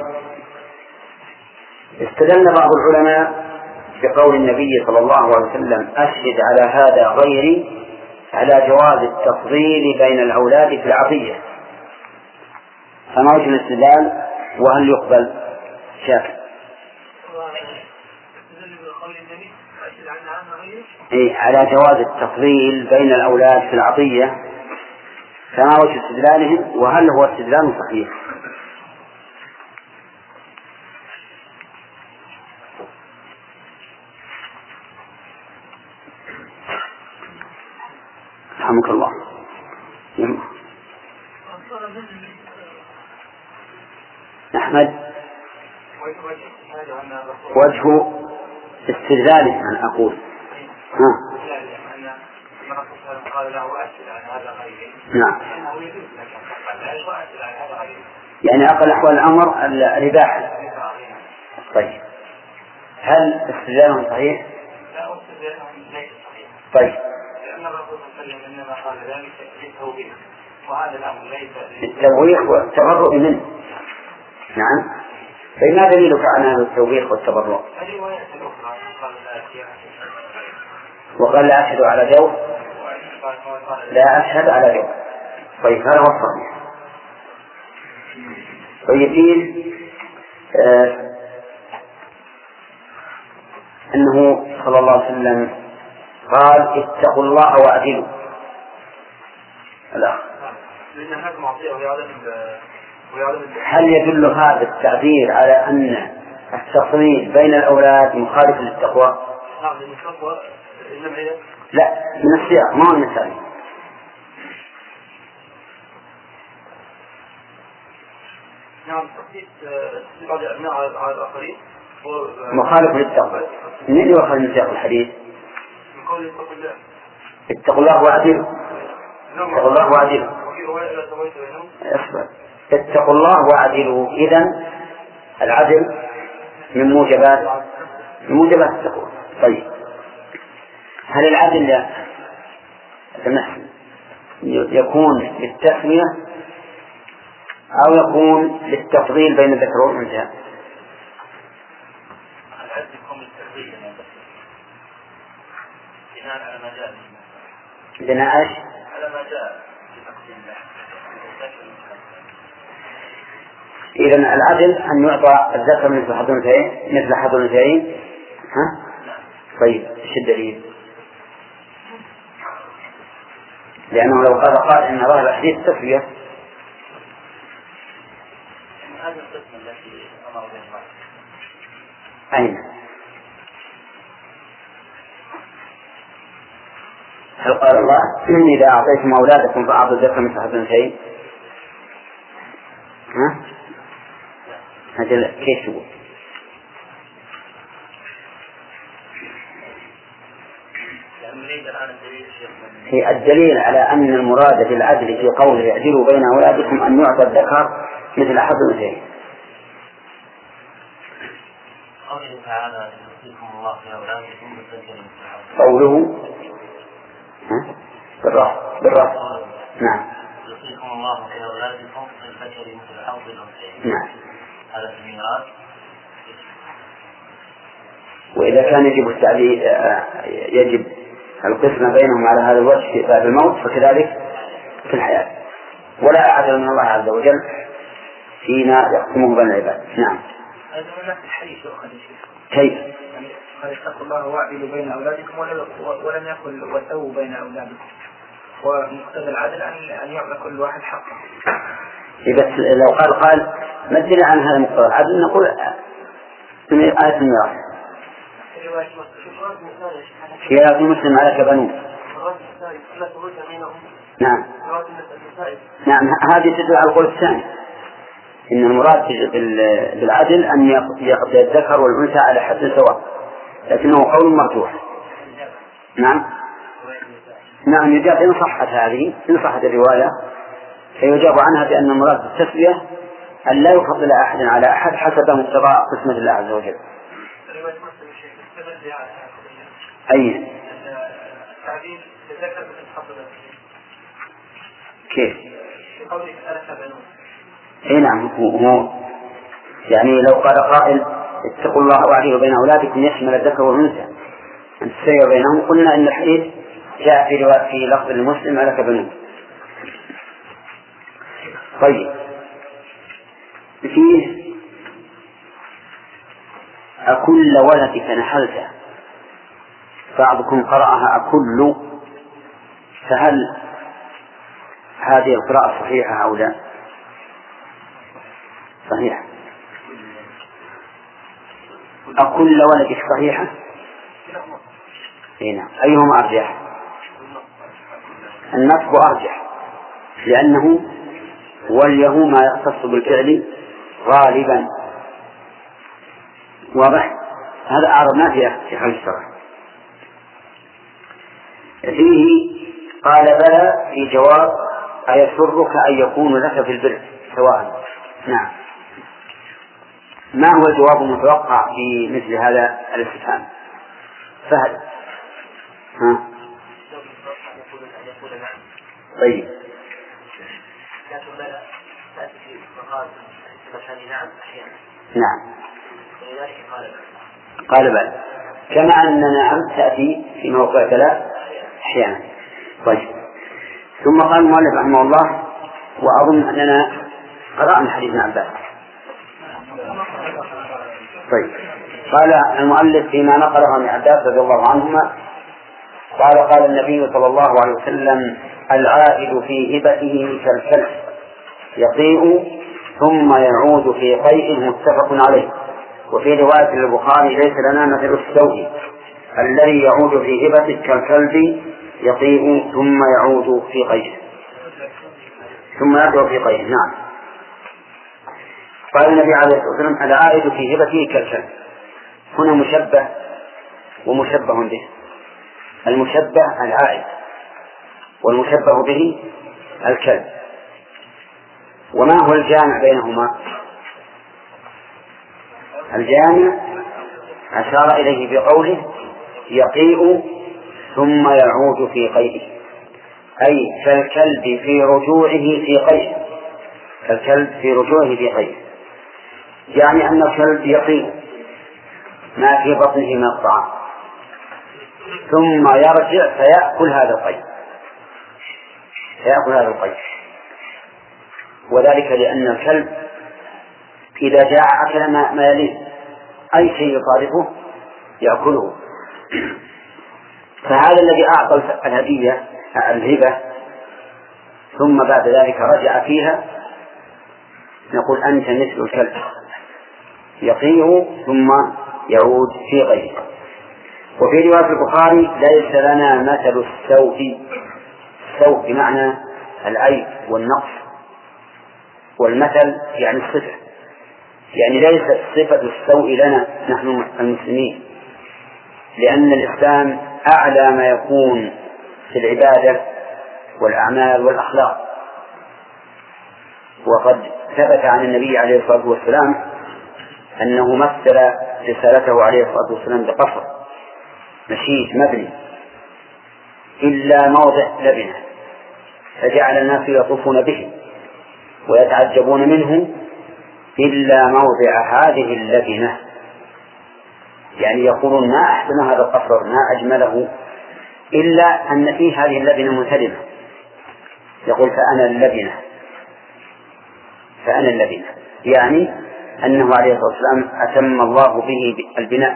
استدل بعض العلماء بقول النبي صلى الله عليه وسلم أشهد على هذا غيري على جواز التفضيل بين الأولاد في العطية. فما وجه الاستدلال وهل يقبل؟ شاكر. إيه على جواز التفضيل بين الأولاد في العطية، فما وجه استدلالهم وهل هو استدلال صحيح؟ رحمك الله. أحمد وجه استدلاله أن أقول ها. نعم. يعني أقل أحوال الأمر الإباحة. طيب، هل استدلاله صحيح؟ طيب، لأن الرسول صلى الله عليه وسلم إنما قال ذلك للتوبيخ، وهذا الأمر ليس التوبيخ والتبرؤ منه. نعم. فما دليلك على هذا التوبيخ والتبرؤ؟ وقال لا أشهد على جوف، لا أشهد على جوف. طيب، هذا هو الصحيح. ويقول آه أنه صلى الله عليه وسلم قال اتقوا الله وأعدلوا. لا. هل يدل هذا التعبير على أن التفضيل بين الأولاد مخالف للتقوى؟ لا، من السياق ما هو المثال. نعم، تقديس بعض الأبناء على الآخرين مخالف للتقوى. من يؤخذ من سياق الحديث؟ من قول اتقوا الله. اتقوا الله وأعدلوا. اتقوا الله وأعدلوا. اتقوا الله وأعدلوا. إذن العدل من موجبات من موجبات التقوى. طيب، هل العدل يكون للتسمية أو يكون للتفضيل بين الذكر والأنثى؟ العدل يكون للتفضيل بناء على ما جاء. بناء على ما جاء في تقسيم اللحم. إذن العدل أن يعطى الذكر مثل حظ الأنثيين مثل حظ الأنثيين. ها؟ طيب، ايش الدليل؟ لأنه لو قال قال إن ظاهر الحديث تسوية. هذا القسم التي أمر به الله. أين؟ هل قال الله إن إذا أعطيتم أولادكم فأعطوا الذكر مثل حظ الأنثيين؟ ها؟ هذا كيف هو؟ هي الدليل على أن المراد بالعدل في قوله اعدلوا بين أولادكم أن يعطى الذكر مثل حظ الأنثيين. قوله تعالى يوصيكم الله في أولادكم بالذكر. قوله ها؟ بالراحة بالراحة نعم. يوصيكم الله في أولادكم للذكر مثل حظ الأنثيين. نعم. هذا في الميراث. وإذا كان يجب التعديل يجب القسمة بينهم على هذا الوجه بعد الموت فكذلك في الحياة، ولا أعدل من الله عز وجل فيما يقسمه بين العباد. نعم. هذا من نفس الحديث كيف؟ قال اتقوا الله واعدلوا بين أولادكم ولم يقل وسووا بين أولادكم، ومقتضى العدل أن يعطى كل واحد حقه. بس لو قال قال ما الدليل عن هذا مقتضى العدل نقول آية الميراث خيار مسلم على كبنون. نعم نعم هذه تدل على القول الثاني إن المراد بالعدل أن يقضي الذكر والأنثى على حد سواء، لكنه قول مرجوح. نعم نعم يجاب إن صحت هذه إن صحت الرواية فيجاب عنها بأن المراد بالتسوية أن لا يفضل أحد على أحد حسب مقتضى قسمة الله عز وجل. أي التعديل للذكر مثل حظ الأنثيين كيف؟ في قوله ثلاثة بنون. أي نعم هو يعني لو قال قائل اتقوا الله واعدلوا بين أولادكم يشمل الذكر والأنثى أن تسير بينهم، قلنا أن الحديث جاء في رواية في لفظ المسلم على كبنون. طيب فيه أكل ولدك نحلت، بعضكم قرأها أكل، فهل هذه القراءة صحيحة أو لا؟ صحيحة. أكل ولدك صحيحة؟ هنا أيهما أرجح؟ النصب أرجح لأنه وليه ما يختص بالفعل غالبا. واضح؟ هذا أعرضنا في خلف الشرع. فيه قال بلى في جواب أيسرك أن يكون لك في البر سواء. نعم. ما هو الجواب المتوقع في مثل هذا الاستفهام؟ فهل ها؟ طيب نعم قال بلى كما أن نعم تأتي في موقع ثلاث أحيانا. طيب ثم قال المؤلف رحمه الله وأظن أننا قرأنا حديث ابن عباس. طيب قال المؤلف فيما نقله عن عباس رضي الله عنهما قال قال النبي صلى الله عليه وسلم العائد في هبته كالكلب يقيء ثم يعود في قيء متفق عليه. وفي رواية البخاري ليس لنا مثل السوء الذي يعود في هبته كالكلب يقيء ثم يعود في قيء ثم يرجع في قيء. نعم. قال النبي عليه الصلاة والسلام العائد في هبته كالكلب، هنا مشبه ومشبه به. المشبه العائد والمشبه به الكلب. وما هو الجامع بينهما؟ الجامع أشار إليه بقوله يقيء ثم يعود في قيئه، أي كالكلب في رجوعه في قيئه، كالكلب في رجوعه في قيئه، يعني أن الكلب يقيء ما في بطنه من الطعام ثم يرجع فيأكل هذا القيء فيأكل هذا القيء وذلك لأن الكلب إذا جاع أكل ما يليه، أي شيء يصادفه يأكله. فهذا الذي أعطى الهدية الهبة ثم بعد ذلك رجع فيها نقول أنت مثل الكلب يقيه ثم يعود في غيره. وفي رواية البخاري ليس لنا مثل السوء، السوء بمعنى العيب والنقص، والمثل يعني الصفة، يعني ليست صفة السوء لنا نحن المسلمين، لأن الإسلام أعلى ما يكون في العبادة والأعمال والأخلاق. وقد ثبت عن النبي عليه الصلاة والسلام أنه مثل رسالته عليه الصلاة والسلام بقصر مشيد مبني إلا موضع لبنة، فجعل الناس يطوفون به ويتعجبون منه إلا موضع هذه اللبنة، يعني يقولون ما أحسن هذا القصر ما أجمله إلا أن فيه هذه اللبنة منسدمة. يقول فأنا اللبنة فأنا اللبنة يعني أنه عليه الصلاة والسلام أتم الله به البناء.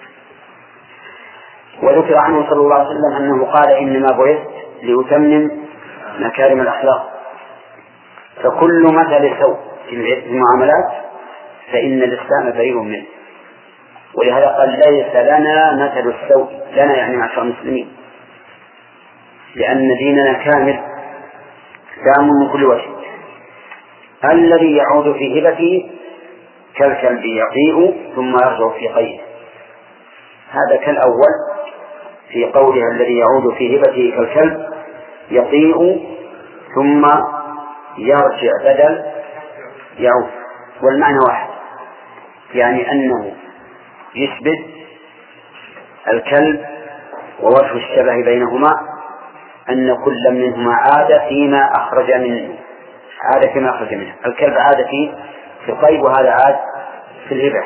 وذكر عنه صلى الله عليه وسلم أنه قال إنما بعثت لأتمم مكارم الأخلاق. فكل مثل سوء في المعاملات فإن الإسلام بريء منه، ولهذا قال ليس لنا مثل السوء، لنا يعني معشر المسلمين، لأن ديننا كامل تام من كل وجه. الذي يعود في هبته كالكلب يقيء ثم يرجع في قيده، هذا كالأول في قولها الذي يعود في هبته كالكلب يقيء ثم يرجع بدل يعود، والمعنى واحد، يعني أنه يثبت الكلب ووجه الشبه بينهما أن كل منهما عاد فيما أخرج منه عاد فيما أخرج منه الكلب عاد في في القيء وهذا عاد في الهبة.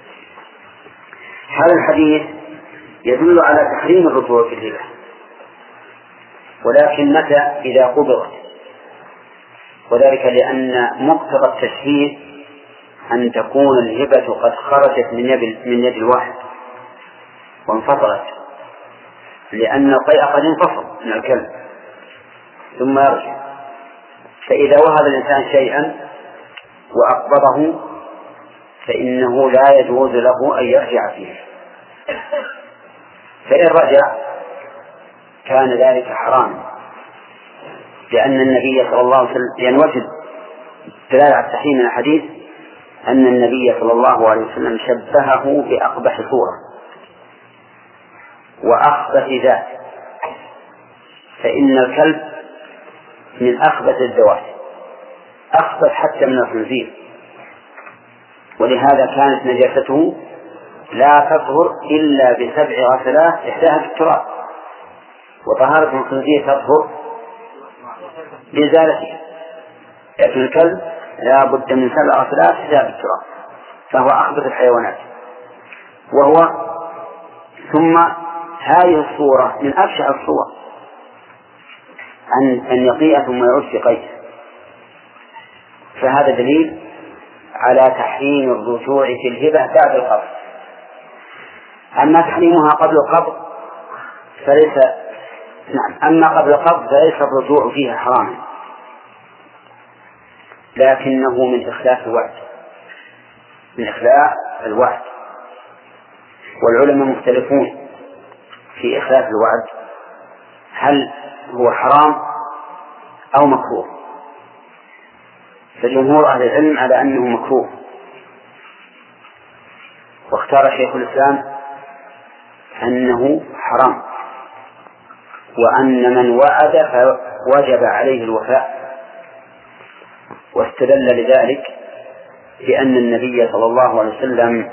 هذا الحديث يدل على تحريم الرجوع في الهبة، ولكن متى؟ إذا قبضت، وذلك لأن مقتضى التشهير أن تكون الهبة قد خرجت من يد من يد الواحد وانفصلت، لأن القيء قد انفصل من الكلب ثم يرجع. فإذا وهب الإنسان شيئا وأقبضه فإنه لا يجوز له أن يرجع فيه، فإن رجع كان ذلك حراما، لأن النبي صلى الله عليه وسلم يعني وجد دلالة على التحريم من الحديث أن النبي صلى الله عليه وسلم شبهه بأقبح صورة وأخبث ذات، فإن الكلب من أخبث الذوات، أخبث حتى من الخنزير، ولهذا كانت نجاسته لا تطهر إلا بسبع غسلات إحداها بالتراب، وطهارة الخنزير تطهر بإزالته، لكن الكلب لا بد من سبع غسلات إحداها بالتراب، فهو أخبث الحيوانات. وهو ثم هذه الصورة من أبشع الصور أن أن يقيء ثم يعود في قيء، فهذا دليل على تحريم الرجوع في الهبة بعد القبض. أما تحريمها قبل القبض فليس نعم أما قبل القبض فليس الرجوع فيها حراما، لكنه من إخلاف الوعد من إخلاف الوعد والعلماء مختلفون في إخلاف الوعد، هل هو حرام أو مكروه؟ فجمهور أهل العلم على أنه مكروه، واختار شيخ الإسلام أنه حرام، وأن من وعد فوجب عليه الوفاء، واستدل لذلك بأن النبي صلى الله عليه وسلم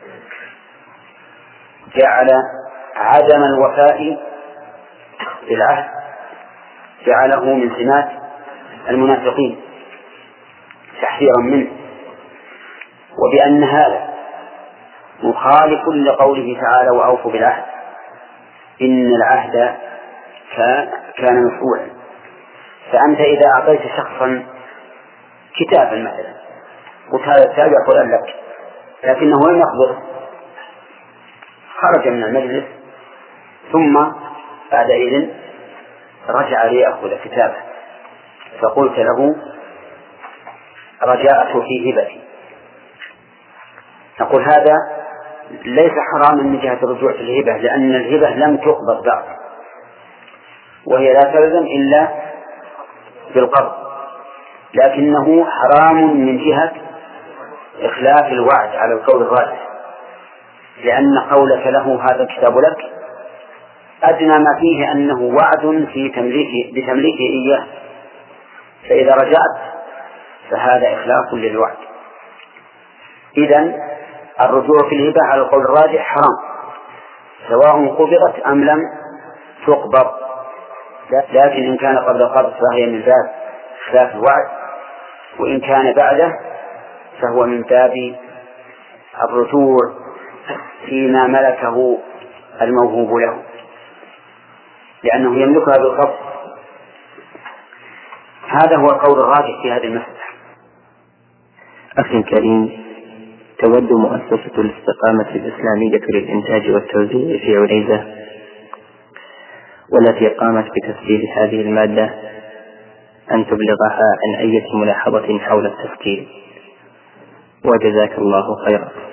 جعل عدم الوفاء بالعهد جعله من سمات المنافقين تحذيرا منه، وبأن هذا مخالف لقوله تعالى وأوفوا بالعهد إن العهد كان مسؤولا. فأنت إذا أعطيت شخصا كتابا مثلا قلت هذا الكتاب يقول لك، لكنه لم يقبض، خرج من المجلس ثم بعد إذن رجع ليأخذ كتابه، فقلت له رجعت في هبتي، نقول هذا ليس حراما من جهة الرجوع في الهبة، لأن الهبة لم تقبض بعد، وهي لا تلزم إلا بالقبض، لكنه حرام من جهة إخلاف الوعد على القول الراجح، لأن قولك له هذا الكتاب لك أدنى ما فيه أنه وعد في تمليكه بتمليكه إياه، فإذا رجعت فهذا إخلاف للوعد. إذن الرجوع في الهبة على القول الراجح حرام، سواء قبضت أم لم تقبض. لكن إن كان قبل القبض فهي من باب خلاف الوعد، وإن كان بعده فهو من باب الرجوع فيما ملكه الموهوب له، لأنه يملكها بالقبض. هذا هو القول الراجح في هذه المسألة. أخي الكريم، تود مؤسسة الاستقامة الإسلامية للإنتاج والتوزيع في عنيزة، والتي قامت بتسجيل هذه المادة، أن تبلغها عن أي ملاحظة حول التسجيل، وجزاك الله خيرا.